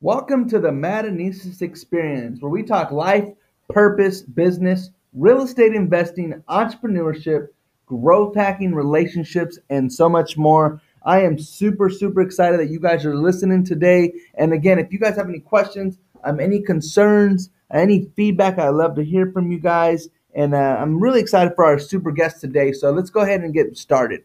Welcome to the Madanesis Experience, where we talk life, purpose, business, real estate investing, entrepreneurship, growth hacking, relationships, and so much more. I am super excited that you guys are listening today. And again, if you guys have any questions, any concerns, any feedback, I'd love to hear from you guys. And I'm really excited for our super guest today. So let's go ahead and get started.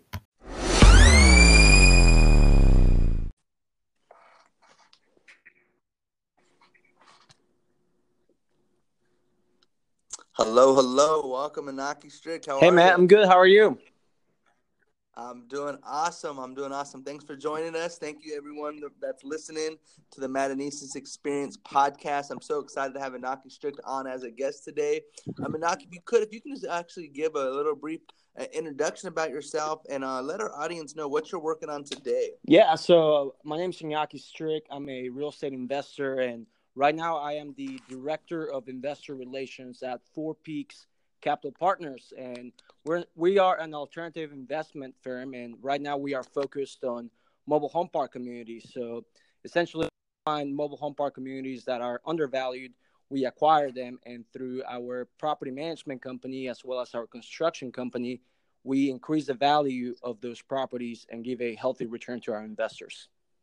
Hello. Welcome, Inaki Strick. How Hey, are Matt, you? I'm good. How are you? I'm doing awesome. Thanks for joining us. Thank you, everyone that's listening to the Madanesis Experience podcast. I'm so excited to have Inaki Strick on as a guest today. Inaki, if you can just actually give a little brief introduction about yourself and let our audience know what you're working on today. Yeah, so my name is Iñaki Strick. I'm a real estate investor, and right now I am the Director of Investor Relations at Four Peaks Capital Partners. And we are an alternative investment firm, and right now we are focused on mobile home park communities. So essentially, we find mobile home park communities that are undervalued. We acquire them, and through our property management company as well as our construction company, we increase the value of those properties and give a healthy return to our investors.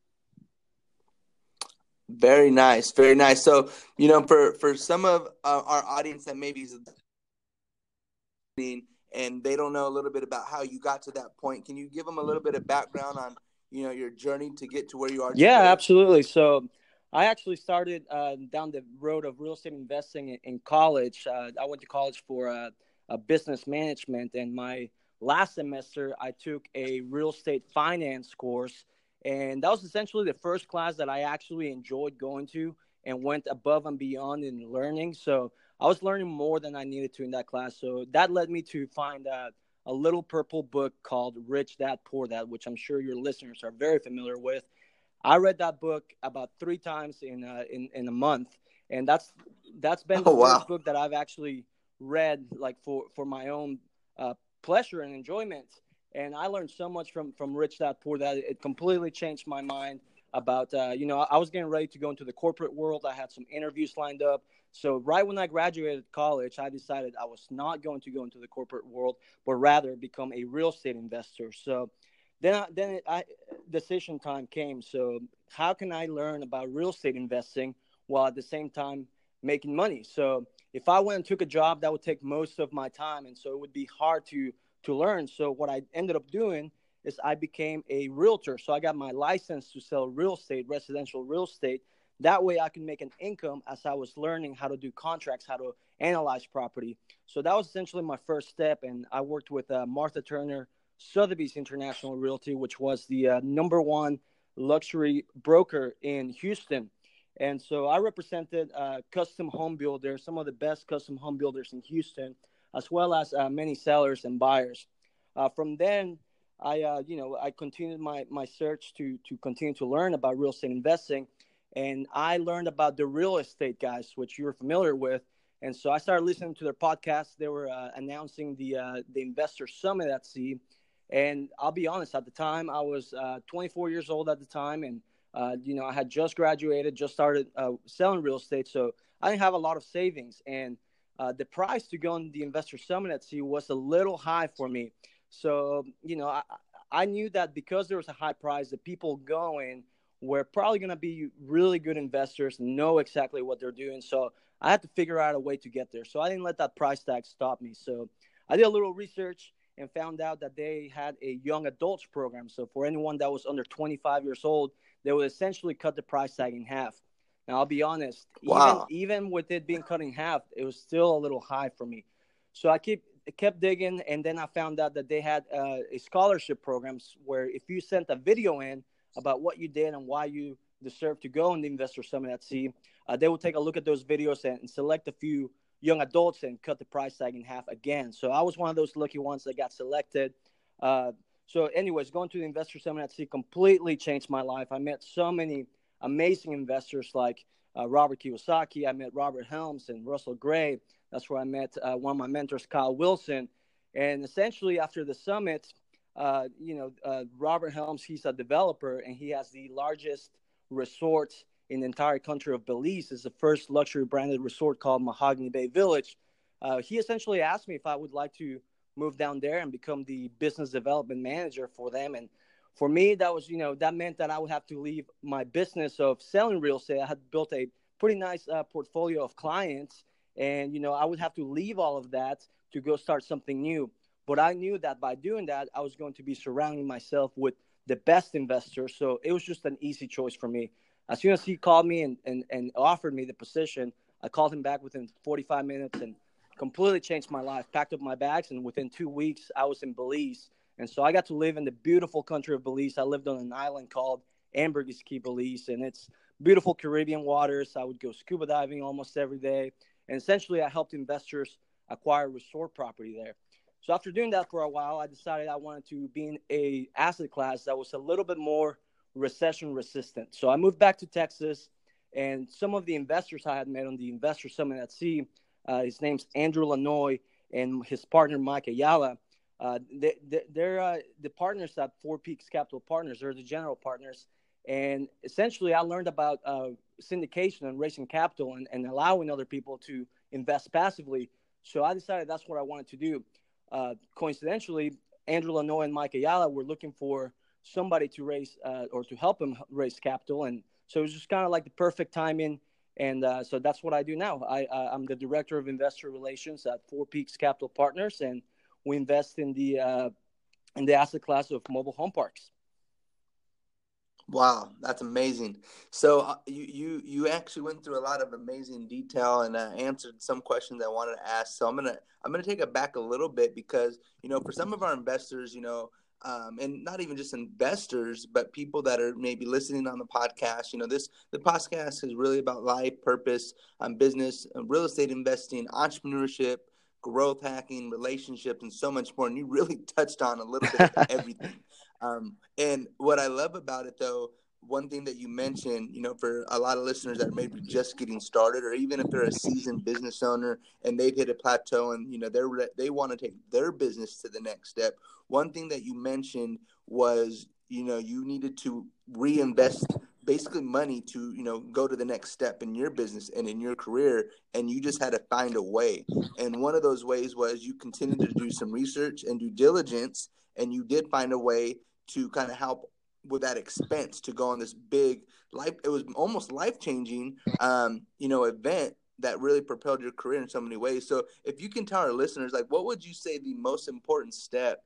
Very nice. So, for some of our audience that maybe is and they don't know a little bit about how you got to that point, can you give them a little bit of background on, your journey to get to where you are Yeah, today? absolutely. So I actually started down the road of real estate investing in college. I went to college for business management, and my last semester I took a real estate finance course, and that was essentially the first class that I actually enjoyed going to and went above and beyond in learning. So I was learning more than I needed to in that class. So that led me to find a little purple book called Rich Dad Poor Dad, which I'm sure your listeners are very familiar with. I read that book about three times in a month, and that's been the Oh, first wow. book that I've actually read like for my own uh, pleasure and enjoyment. And I learned so much from Rich Dad Poor Dad. It completely changed my mind about I was getting ready to go into the corporate world. I had some interviews lined up. So right when I graduated college, I decided I was not going to go into the corporate world, but rather become a real estate investor. So decision time came. So how can I learn about real estate investing while at the same time making money? So if I went and took a job, that would take most of my time, and so it would be hard to learn. So what I ended up doing is I became a realtor. So I got my license to sell real estate, residential real estate. That way I can make an income as I was learning how to do contracts, how to analyze property. So that was essentially my first step. And I worked with Martha Turner Sotheby's International Realty, which was the number one luxury broker in Houston. And so I represented custom home builders, some of the best custom home builders in Houston, as well as many sellers and buyers. From then, I continued my search to continue to learn about real estate investing, and I learned about the real estate guys, which you're familiar with. And so I started listening to their podcast. They were announcing the Investor Summit at Sea, and I'll be honest, at the time, I was 24 years old at the time. And, I had just graduated, just started selling real estate. So I didn't have a lot of savings. And the price to go on the Investor Summit at Sea was a little high for me. So, I knew that because there was a high price, the people going were probably going to be really good investors and know exactly what they're doing. So I had to figure out a way to get there. So I didn't let that price tag stop me. So I did a little research and found out that they had a young adults program. So for anyone that was under 25 years old, they would essentially cut the price tag in half. Now I'll be honest, Wow. even with it being cut in half, it was still a little high for me. So I kept digging, and then I found out that they had a scholarship programs where if you sent a video in about what you did and why you deserve to go on the Investor Summit at Sea, they would take a look at those videos and select a few young adults and cut the price tag in half again. So I was one of those lucky ones that got selected. So anyways, going to the Investor Summit at Sea completely changed my life. I met so many amazing investors like Robert Kiyosaki. I met Robert Helms and Russell Gray. That's where I met one of my mentors, Kyle Wilson. And essentially after the summit, Robert Helms, he's a developer and he has the largest resort in the entire country of Belize. It's the first luxury branded resort called Mahogany Bay Village. He essentially asked me if I would like to move down there and become the business development manager for them. And for me, that was, that meant that I would have to leave my business of selling real estate. I had built a pretty nice portfolio of clients, and, I would have to leave all of that to go start something new. But I knew that by doing that, I was going to be surrounding myself with the best investors. So it was just an easy choice for me. As soon as he called me and offered me the position, I called him back within 45 minutes and completely changed my life, packed up my bags, and within 2 weeks, I was in Belize. And so I got to live in the beautiful country of Belize. I lived on an island called Ambergris Caye, Belize, and it's beautiful Caribbean waters. I would go scuba diving almost every day. And essentially, I helped investors acquire resort property there. So after doing that for a while, I decided I wanted to be in a asset class that was a little bit more recession resistant. So I moved back to Texas, and some of the investors I had met on the Investor Summit at Sea, his name's Andrew Lanoy and his partner Mike Ayala. They're the partners at Four Peaks Capital Partners. They're the general partners. And essentially, I learned about syndication and raising capital and allowing other people to invest passively. So I decided that's what I wanted to do. Coincidentally, Andrew Lanoy and Mike Ayala were looking for somebody to raise or to help them raise capital. And so it was just kind of like the perfect timing. And so that's what I do now. I'm the director of investor relations at Four Peaks Capital Partners, and we invest in the asset class of mobile home parks. Wow, that's amazing. So you actually went through a lot of amazing detail and answered some questions I wanted to ask. So I'm gonna take it back a little bit because for some of our investors, and not even just investors, but people that are maybe listening on the podcast, the podcast is really about life, purpose, business, real estate investing, entrepreneurship, growth hacking, relationships, and so much more. And you really touched on a little bit of everything. And what I love about it, though, one thing that you mentioned, for a lot of listeners that are maybe just getting started, or even if they're a seasoned business owner and they've hit a plateau and, they want to take their business to the next step. One thing that you mentioned was, you needed to reinvest basically money to, go to the next step in your business and in your career. And you just had to find a way. And one of those ways was you continued to do some research and due diligence, and you did find a way to kind of help with that expense to go on this big it was almost life-changing, event that really propelled your career in so many ways. So if you can tell our listeners, what would you say the most important step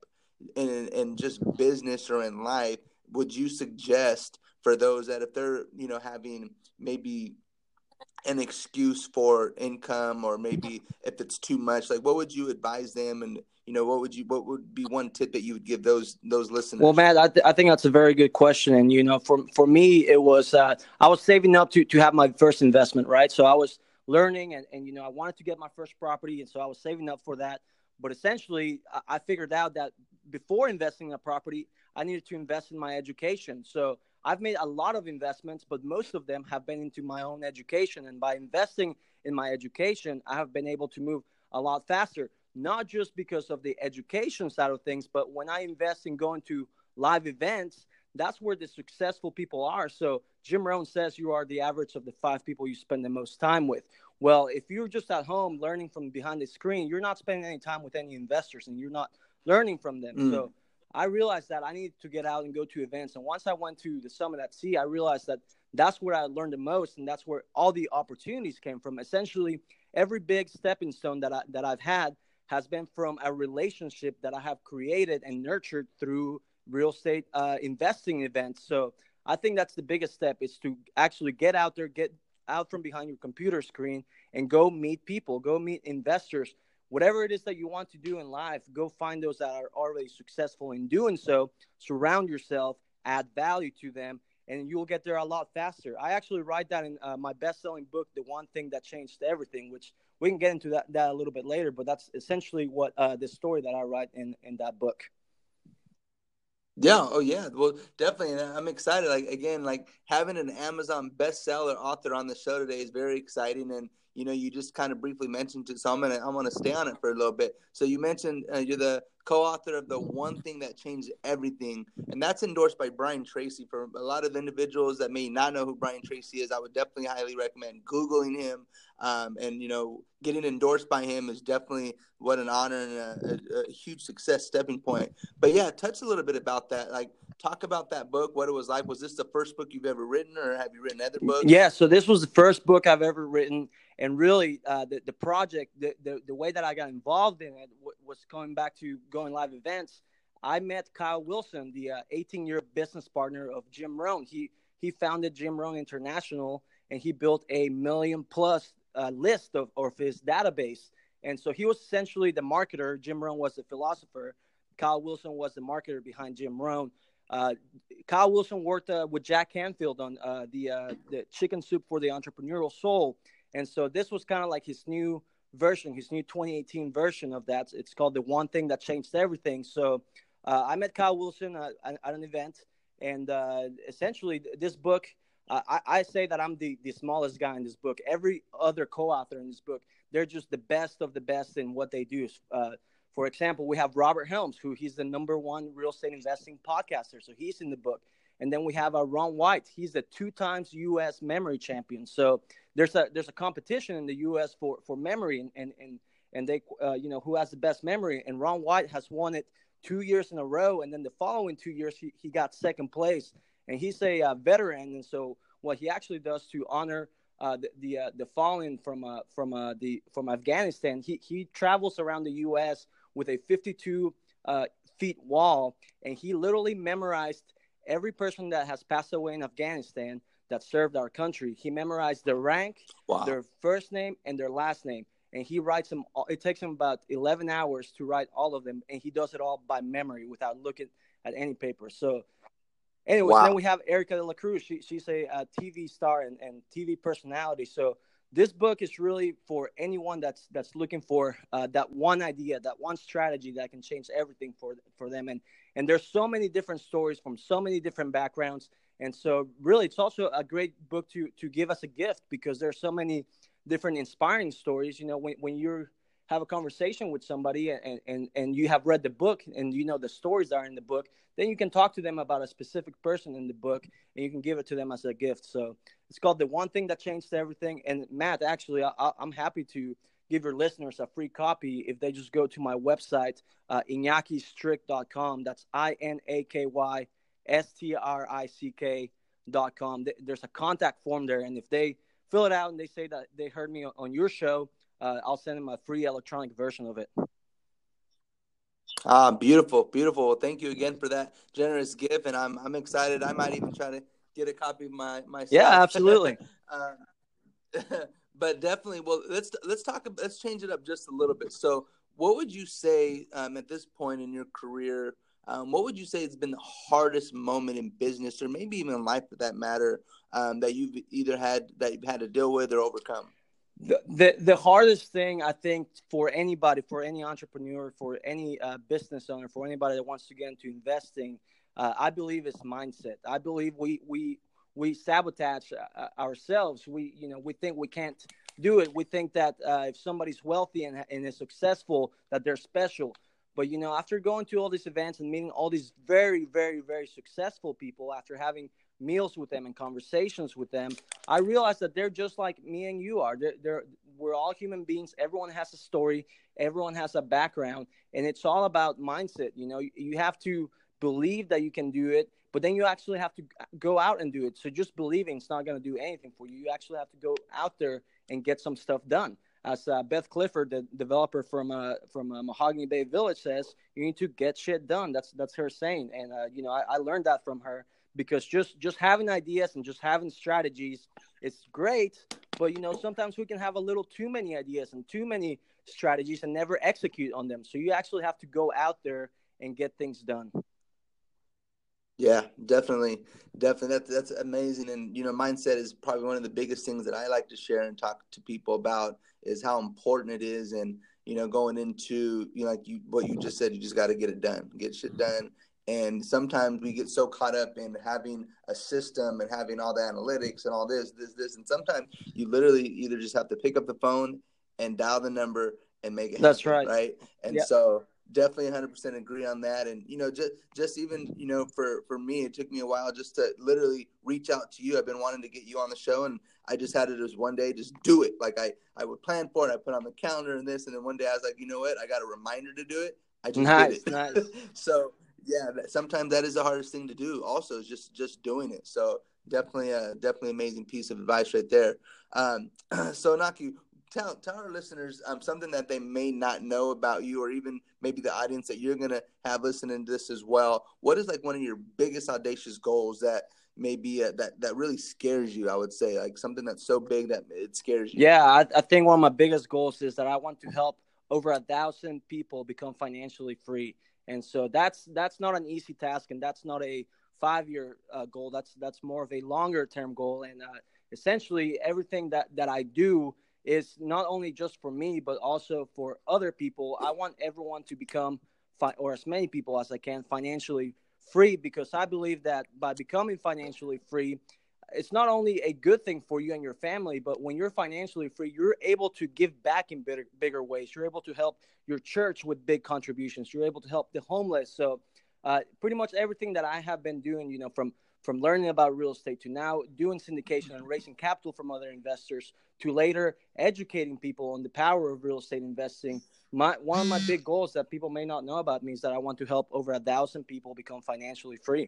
in just business or in life would you suggest for those that if they're, having maybe an excuse for income, or maybe if it's too much, what would you advise them? And, what would be one tip that you would give those listeners? Well, Matt, I think that's a very good question. And, for me, it was, I was saving up to have my first investment, right? So I was learning and, I wanted to get my first property. And so I was saving up for that. But essentially, I figured out that before investing in a property, I needed to invest in my education. So I've made a lot of investments, but most of them have been into my own education. And by investing in my education, I have been able to move a lot faster, not just because of the education side of things, but when I invest in going to live events, that's where the successful people are. So Jim Rohn says you are the average of the 5 people you spend the most time with. Well, if you're just at home learning from behind the screen, you're not spending any time with any investors and you're not learning from them. So I realized that I needed to get out and go to events. And once I went to the Summit at Sea, I realized that that's where I learned the most. And that's where all the opportunities came from. Essentially, every big stepping stone that I've had has been from a relationship that I have created and nurtured through real estate investing events. So I think that's the biggest step, is to actually get out there, get out from behind your computer screen and go meet people, go meet investors. Whatever it is that you want to do in life, go find those that are already successful in doing so, surround yourself, add value to them, and you'll get there a lot faster. I actually write that in my best-selling book, The One Thing That Changed Everything, which we can get into that a little bit later, but that's essentially what the story that I write in that book. Yeah. Oh, yeah. Well, definitely. And I'm excited. Having an Amazon bestseller author on the show today is very exciting. And, you just kind of briefly mentioned it. So I'm going to stay on it for a little bit. So you mentioned you're the co-author of The One Thing That Changed Everything, and that's endorsed by Brian Tracy. For a lot of individuals that may not know who Brian Tracy is, I would definitely highly recommend Googling him. And, getting endorsed by him is definitely what an honor and a huge success stepping point. But yeah, touch a little bit about that. Like, talk about that book, what it was like. Was this the first book you've ever written, or have you written other books? Yeah, so this was the first book I've ever written. And really, the project, the way that I got involved in it was going back to going live events. I met Kyle Wilson, the 18-year business partner of Jim Rohn. He founded Jim Rohn International, and he built a million-plus list of his database. And so he was essentially the marketer. Jim Rohn was the philosopher. Kyle Wilson was the marketer behind Jim Rohn. Kyle Wilson worked with Jack Canfield on the Chicken Soup for the Entrepreneurial Soul. And so this was kind of like his new version, his new 2018 version of that. It's called The One Thing That Changed Everything. So I met Kyle Wilson at an event. And essentially, this book, I say that I'm the smallest guy in this book. Every other co-author in this book, they're just the best of the best in what they do. For example, we have Robert Helms, he's the #1 real estate investing podcaster. So he's in the book. And then we have Ron White. He's the 2-time U.S. memory champion. So there's a competition in the U.S. for memory and they who has the best memory. And Ron White has won it 2 years in a row. And then the following 2 years, he got second place. And he's a veteran. And so what he actually does to honor the fallen from Afghanistan, he travels around the U.S. with a 52 feet wall, and he literally memorized every person that has passed away in Afghanistan that served our country. He memorized their rank, their first name, and their last name. And he writes them. It takes him about 11 hours to write all of them, and he does it all by memory without looking at any paper. So anyways, then we have Erica de la Cruz. She's a TV star and TV personality. So this book is really for anyone that's looking for that one idea, that one strategy that can change everything for them. And there's so many different stories from so many different backgrounds. And so really, it's also a great book to give us a gift, because there's so many different inspiring stories. When you have a conversation with somebody and you have read the book and the stories that are in the book, then you can talk to them about a specific person in the book and you can give it to them as a gift. So it's called The One Thing That Changed Everything. And Matt, actually, I'm happy to give your listeners a free copy if they just go to my website, IñakiStrick.com. That's INAKYSTRICK.com. There's a contact form there. And if they fill it out and they say that they heard me on your show, I'll send them a free electronic version of it. Beautiful. Well, thank you again for that generous gift, and I'm excited. I might even try to get a copy of myself. Yeah, absolutely. But definitely, well, let's change it up just a little bit. So, what would you say at this point in your career? What would you say has been the hardest moment in business, or maybe even in life, for that matter, that you've had to deal with or overcome? The hardest thing, I think, for anybody, for any entrepreneur, for any business owner, for anybody that wants to get into investing, I believe is mindset. I believe we sabotage ourselves. We think we can't do it. We think that if somebody's wealthy and is successful, that they're special. But after going to all these events and meeting all these very, very, very successful people, after having meals with them and conversations with them, I realized that they're just like me and you are. We're all human beings. Everyone has a story. Everyone has a background, and it's all about mindset. You have to believe that you can do it, but then you actually have to go out and do it. So just believing it's not going to do anything for you. You actually have to go out there and get some stuff done. As Beth Clifford, the developer from Mahogany Bay Village, says, you need to get shit done. That's her saying, and I learned that from her. Because just having ideas and just having strategies is great, but sometimes we can have a little too many ideas and too many strategies and never execute on them. So you actually have to go out there and get things done. Yeah, definitely. That's amazing. And mindset is probably one of the biggest things that I like to share and talk to people about, is how important it is. And going into what you just said, you just got to get it done, get shit done. And sometimes we get so caught up in having a system and having all the analytics and all this. And sometimes you literally either just have to pick up the phone and dial the number and make it happen. That's right. Right. And yeah. So definitely 100% agree on that. And, just even, for me, it took me a while just to literally reach out to you. I've been wanting to get you on the show, and I just had to just one day just do it. Like I would plan for it. I put on the calendar and this, and then one day I was like, you know what? I got a reminder to do it. I just did it. Nice. So yeah, sometimes that is the hardest thing to do also, is just doing it. So definitely amazing piece of advice right there. So Naki, tell our listeners something that they may not know about you, or even maybe the audience that you're going to have listening to this as well. What is like one of your biggest audacious goals that maybe that really scares you? I would say like something that's so big that it scares you. Yeah, I think one of my biggest goals is that I want to help over 1,000 people become financially free. And so that's not an easy task, and that's not a 5-year goal. That's more of a longer term goal. And essentially everything that I do is not only just for me, but also for other people. I want everyone to become, or as many people as I can, financially free, because I believe that by becoming financially free, it's not only a good thing for you and your family, but when you're financially free, you're able to give back in bigger ways. You're able to help your church with big contributions. You're able to help the homeless. So pretty much everything that I have been doing, from learning about real estate to now doing syndication and raising capital from other investors to later educating people on the power of real estate investing. One of my big goals that people may not know about me is that I want to help over 1,000 people become financially free.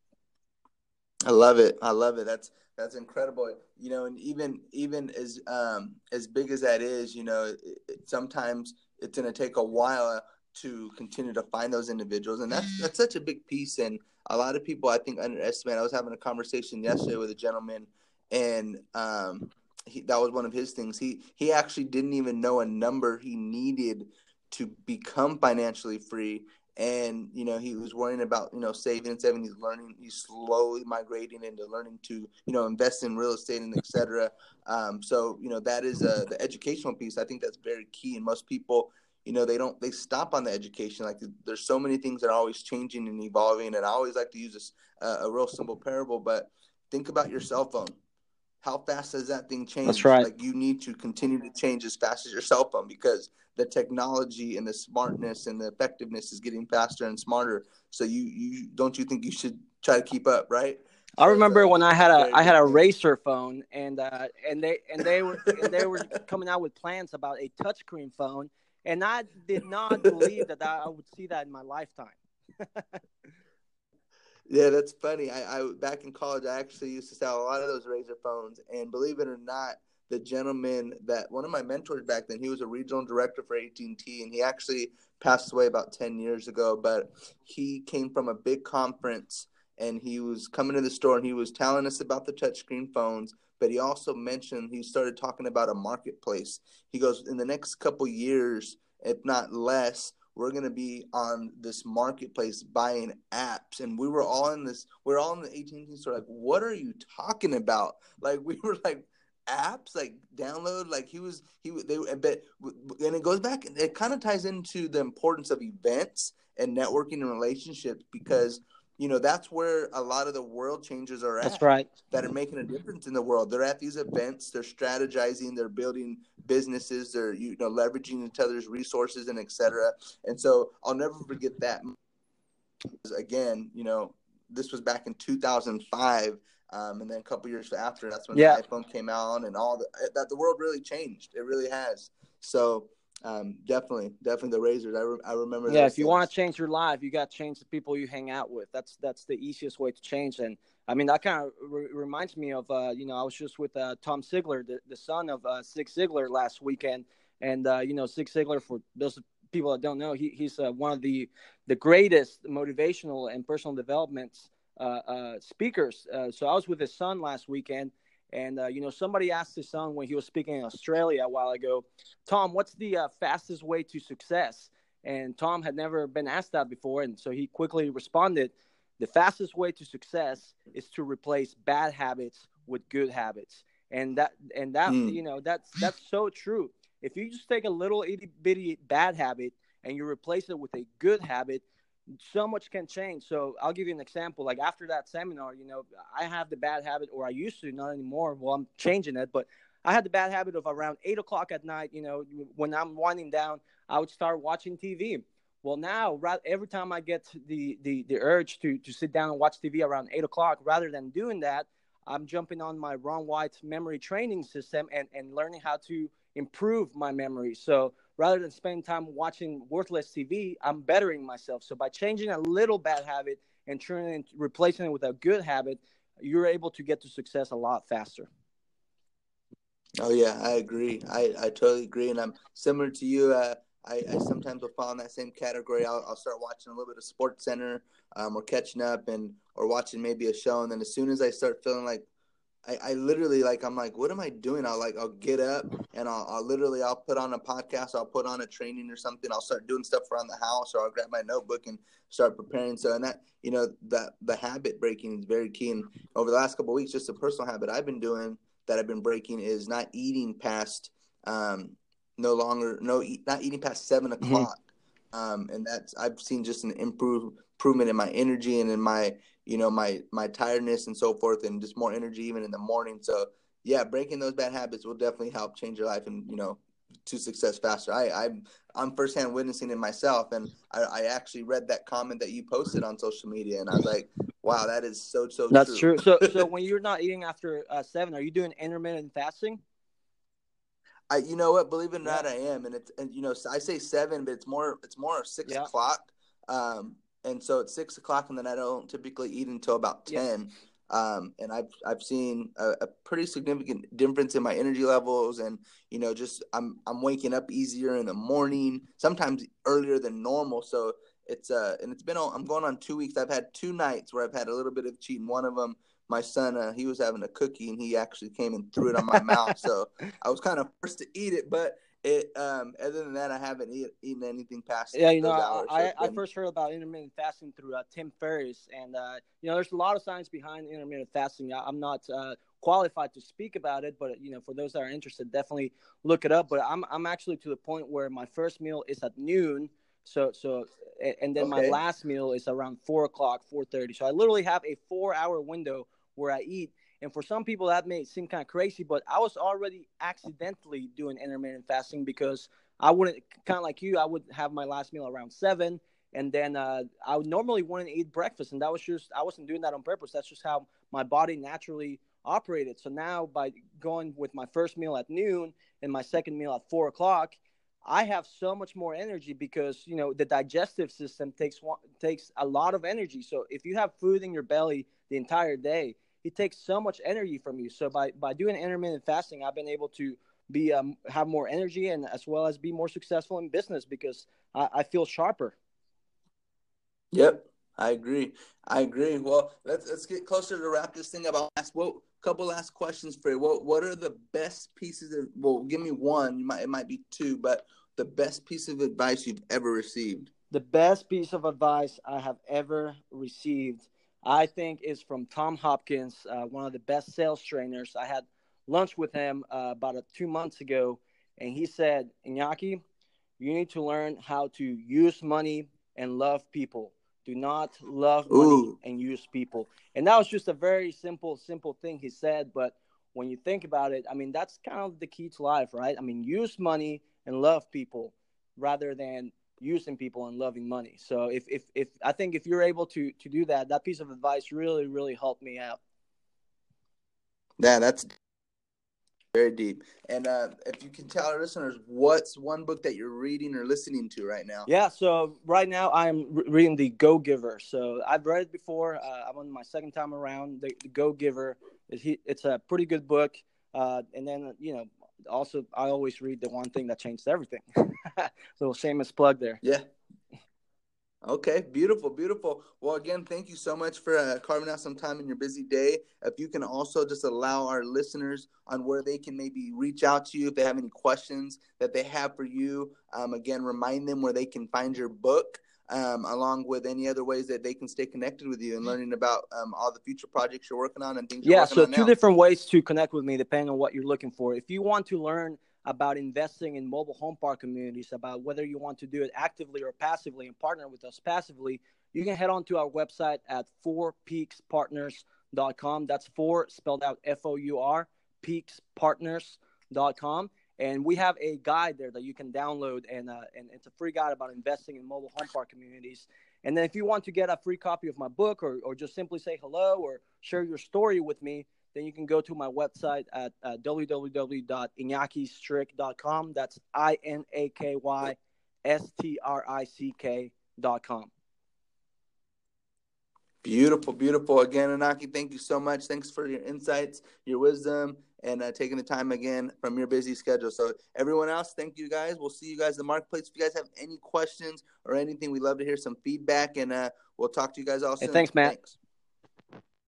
I love it. That's incredible. And even as big as that is, sometimes it's going to take a while to continue to find those individuals, and that's such a big piece. And a lot of people, I think, underestimate. I was having a conversation yesterday with a gentleman, and that was one of his things. He actually didn't even know a number he needed to become financially free. And, he was worrying about, saving and saving. He's slowly migrating into learning to, invest in real estate and et cetera. So, that is the educational piece. I think that's very key. And most people, they stop on the education. Like there's so many things that are always changing and evolving. And I always like to use this, a real simple parable, but think about your cell phone. How fast does that thing change? That's right. Like you need to continue to change as fast as your cell phone, because the technology and the smartness and the effectiveness is getting faster and smarter. So you don't you think you should try to keep up, right? I remember when I had a thing. Racer phone, and they were coming out with plans about a touchscreen phone, and I did not believe that I would see that in my lifetime. Yeah, that's funny. I back in college, I actually used to sell a lot of those Razor phones, and believe it or not, the gentleman that one of my mentors back then, he was a regional director for AT&T, and he actually passed away about 10 years ago. But he came from a big conference, and he was coming to the store, and he was telling us about the touchscreen phones. But he also mentioned, he started talking about a marketplace. He goes, in the next couple years, if not less, we're going to be on this marketplace buying apps. And we're all in the AT&T store. Like, what are you talking about? Like, we were like, apps, like download, like but and it goes back, and it kind of ties into the importance of events and networking and relationships, because that's where a lot of the world changers are at. That's right. That are making a difference in the world. They're at these events, they're strategizing, they're building businesses, they're leveraging each other's resources and etc. And so I'll never forget that. Again, this was back in 2005. And then a couple years after, that's when the iPhone came out, and that the world really changed. It really has. So definitely the Razors. I remember. Yeah, if you want to change your life, you got to change the people you hang out with. That's the easiest way to change. And I mean, that kind of reminds me of I was just with Tom Ziglar, the son of Zig Ziglar, last weekend. And Zig Ziglar, for those people that don't know, he's one of the greatest motivational and personal development speakers. So I was with his son last weekend, and somebody asked his son when he was speaking in Australia a while ago, Tom, what's the fastest way to success? And Tom had never been asked that before, and so he quickly responded, the fastest way to success is to replace bad habits with good habits. And that's so true. If you just take a little itty bitty bad habit and you replace it with a good habit, so much can change. So I'll give you an example. Like after that seminar, I have the bad habit, or I used to, not anymore. Well, I'm changing it, but I had the bad habit of around 8 o'clock at night, when I'm winding down, I would start watching TV. Well, now every time I get the urge to sit down and watch TV around 8 o'clock, rather than doing that, I'm jumping on my Ron White memory training system and learning how to improve my memory. So rather than spending time watching worthless TV, I'm bettering myself. So by changing a little bad habit and replacing it with a good habit, you're able to get to success a lot faster. Oh yeah, I agree. I totally agree, and I'm similar to you. I sometimes will fall in that same category. I'll start watching a little bit of Sports Center, or catching up, or watching maybe a show, and then as soon as I start feeling like I literally I'm like, what am I doing? I'll get up and I'll put on a podcast, I'll put on a training or something. I'll start doing stuff around the house, or I'll grab my notebook and start preparing. So, and that, that the habit breaking is very key. And over the last couple of weeks, just a personal habit I've been doing that I've been breaking is not eating past, not eating past 7 o'clock. And I've seen just an improvement in my energy and in my, my tiredness and so forth, and just more energy even in the morning. So yeah, breaking those bad habits will definitely help change your life and, to success faster. I'm firsthand witnessing it myself. And I actually read that comment that you posted on social media, and I was like, wow, that is so That's true. true. So when you're not eating after 7, are you doing intermittent fasting? You know what? Believe it or not, I am, and I say 7, but it's more 6 o'clock. And so it's 6 o'clock, and then I don't typically eat until about 10. And I've seen a pretty significant difference in my energy levels, and just I'm waking up easier in the morning, sometimes earlier than normal. So I'm going on 2 weeks. I've had 2 nights where I've had a little bit of cheating. One of them, my son, he was having a cookie, and he actually came and threw it on my mouth. So I was kind of forced to eat it, but other than that, I haven't eaten anything past those hours. I first heard about intermittent fasting through Tim Ferriss, and there's a lot of science behind intermittent fasting. I'm not qualified to speak about it, but for those that are interested, definitely look it up. But I'm actually to the point where my first meal is at noon. And then my last meal is around 4 o'clock, 4:30. So I literally have a 4-hour window where I eat. And for some people, that may seem kind of crazy, but I was already accidentally doing intermittent fasting because I wouldn't, kind of like you, I would have my last meal around 7. And then I would normally wouldn't eat breakfast. And that was I wasn't doing that on purpose. That's just how my body naturally operated. So now by going with my first meal at noon and my second meal at 4 o'clock, I have so much more energy because, the digestive system takes a lot of energy. So if you have food in your belly the entire day, it takes so much energy from you. So by doing intermittent fasting, I've been able to have more energy, and as well as be more successful in business because I feel sharper. Yep, I agree. Well, let's get closer to wrap this thing up. Couple last questions for you. What are the best pieces of? Well, give me one. It might be 2, but the best piece of advice you've ever received. The best piece of advice I have ever received, I think, is from Tom Hopkins, one of the best sales trainers. I had lunch with him about 2 months ago, and he said, Iñaki, you need to learn how to use money and love people. Do not love money and use people. And that was just a very simple thing he said. But when you think about it, I mean, that's kind of the key to life, right? I mean, use money and love people rather than using people and loving money. So if I think if you're able to do that piece of advice really, really helped me out. Yeah, that's very deep. And if you can tell our listeners, what's one book that you're reading or listening to right now? Yeah, so right now I'm reading The Go-Giver. So I've read it before. I'm on my second time around. The Go-Giver, it's a pretty good book. And then, also I always read The One Thing That Changed Everything. Little shameless plug there. Yeah. Okay, beautiful. Well, again, thank you so much for carving out some time in your busy day. If you can also just allow our listeners on where they can maybe reach out to you if they have any questions that they have for you. Again, remind them where they can find your book, along with any other ways that they can stay connected with you and learning about all the future projects you're working on and things you're working on now. So 2 different ways to connect with me depending on what you're looking for. If you want to learn about investing in mobile home park communities, about whether you want to do it actively or passively and partner with us passively, you can head on to our website at 4peakspartners.com. That's 4 spelled out FOUR, peakspartners.com. And we have a guide there that you can download, and it's a free guide about investing in mobile home park communities. And then if you want to get a free copy of my book, or just simply say hello or share your story with me, then you can go to my website at www.inakistrick.com. That's INAKYSTRICK.com. Beautiful, beautiful. Again, Inaki, thank you so much. Thanks for your insights, your wisdom, and taking the time again from your busy schedule. So everyone else, thank you guys. We'll see you guys in the marketplace. If you guys have any questions or anything, we'd love to hear some feedback, and we'll talk to you guys all soon. Hey, thanks, Matt. Thanks.